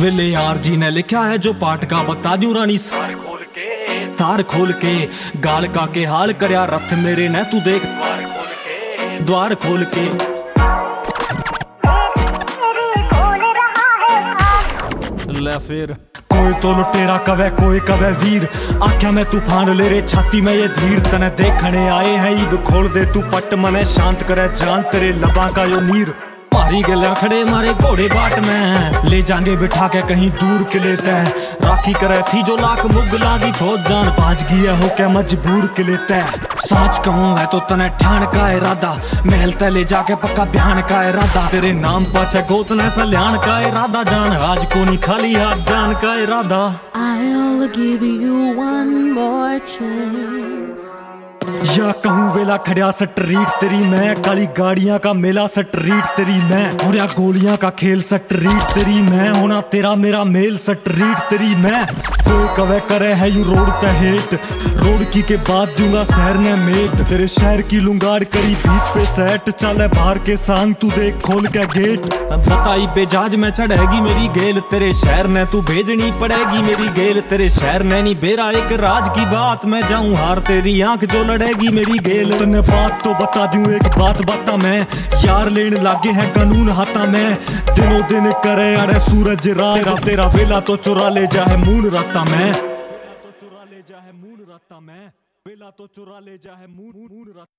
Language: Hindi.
वेले यार जी ने लिखा है जो पाठ का बता दूं रानी तार खोल के गाल का के हाल करया रथ मेरे ने तू देख द्वार खोल के ले फिर कोई तो लुटेरा कवे कोई कवे वीर आख्या मैं तूफान ले रे छाती में ये धीर तने देखने आए हैं ईब खोल दे तू पट मने शांत करे जान तेरे लबा का यो नीर मारी गलियां खड़े मारे घोड़े बाट में ले जाएंगे बिठा के कहीं दूर के लेते है राखी करे थी जो लाख मुगला की फौज जान बाज गया हो के मजबूर के लेते है साच कहूँ है तो तने ठाण का इरादा महल ते ले जाके पक्का बयान का इरादा तेरे नाम पाछे गोतने सल्याण का इरादा जान आज को नहीं खाली हाथ जान का इरादा I'll give you one more chance. या कहूँ वेला खड़िया स्ट्रीट तेरी मैं काली गाड़ियां का मेला स्ट्रीट तेरी मैं और या गोलियां का खेल स्ट्रीट तेरी मैं होना तेरा मेरा मेल स्ट्रीट तेरी मैं कोई कवे करे है यू रोड ते हेट रोड की के बाद दूंगा शहर ने मेट तेरे शहर की लुंगाड़ करी बीच पे सेट चले बाहर के सांग तू देख खोल के गेट बताई बेजाज में चढ़ेगी मेरी गेल तेरे शहर ने तू भेजनी पड़ेगी मेरी गेल तेरे शहर ने नहीं बेरा एक राज की बात मैं जाऊं हार तेरी आंख जो लड़ेगी मेरी गेल तने बात तो बता दूं एक बात बता मैं यार लेन लागे है कानून हाथा में दिनों दिन करे अरे सूरज रात तेरा वेला तो चुरा ले जाए मून राता मैं वेला तो चुरा ले जाए मून राता